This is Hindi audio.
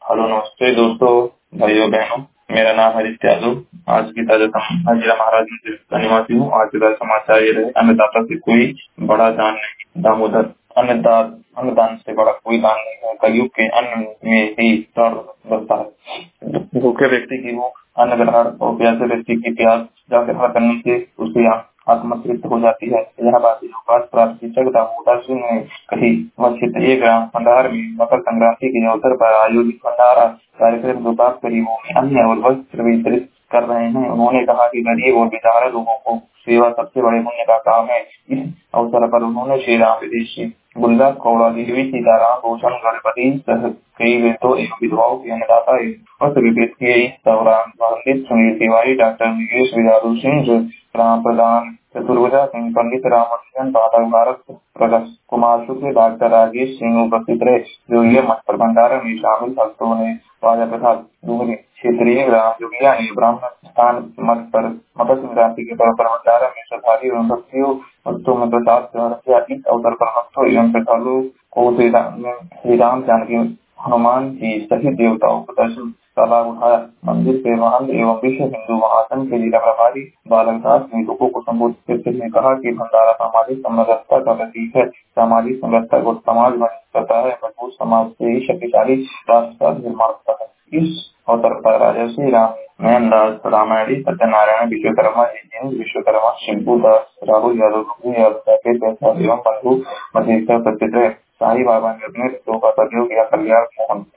हेलो नमस्ते दोस्तों, भाइयों बहनों। मेरा नाम हरीश यादव। आज की ताजा जिला महाराज मंदिर का निवासी हूँ। आज का समाचार ये रहे, अन्नदाता से कोई बड़ा दान नहीं। दामोदर अन्नदान से बड़ा कोई दान नहीं है। कलयुग के अन्न में ही प्राण बसता है। भूखे व्यक्ति की भूख अन्न ग्रहण और प्यासे व्यक्ति की प्यास जल ग्रहण करने से उसकी आत्मा तृप्त हो जाती है। यह बात प्रार्थना दामोदर सिंह ने कही। वह क्षेत्रीय ग्राम भंडार में मकर संक्रांति के अवसर पर आयोजित भंडारा कार्यक्रम को प्राप्त गरीबों में अन्न और वस्त्र वितरित कर रहे हैं। उन्होंने कहा कि गरीब और बेचारे लोगों को सेवा सबसे बड़े पुण्य का काम है। इस अवसर पर उन्होंने श्री राम विदेशी गुलदास कौड़ा, देवी सीताराम, भूषण गणपति सहित कई वृद्धों एवं विधवाओं के अन्नदाता वस्त्र वितरित किए। इस दौरान पंडित सुनील तिवारी, डॉक्टर निकेश विजालू सिंह, राम प्रधान, चतुर्भुजा सिंह, पंडित रामकृष्ण, पाठक भारत प्रकाश कुमार शुक्ल, डॉक्टर राजेश सिंह उपस्थित रहे। जो ये मठ पर भंडारा में शामिल भक्तों ने राजा प्रसाद डूंगरी क्षेत्रीय ग्राम जोगिया ने ब्राह्मण स्थान मठ पर मकर संक्रांति के पर्व पर भंडारा में श्रद्धालु एवं भक्तियों भक्तों में प्रसाद ग्रहण किया। इस अवसर पर भक्तों एवं श्रद्धालुओं को श्री राम जानकी हनुमान जी सहित देवताओं को दर्शन का लाभ उठाया। मंदिर के महंत एवं विश्व हिंदू महासंघ के जिला प्रभारी बालक दास ने लोगों को संबोधित करते हुए कहा कि भंडारा सामाजिक समरसता का प्रतीक है। सामाजिक समरसता को समाज मजबूत करता है। मजबूत समाज से ही शक्तिशाली राष्ट्र का निर्माण होता है। इस अवसर पर राजा श्री राम नयन दास रामायणी, सत्यनारायण विश्वकर्मा, जितेंद्र विश्वकर्मा, शिंपू दास, राहुल यादव एवं बंधु मधेश्वर उपस्थित रहे। साई बाबा ने अपने का प्रयोग किया। कल्याण मोहन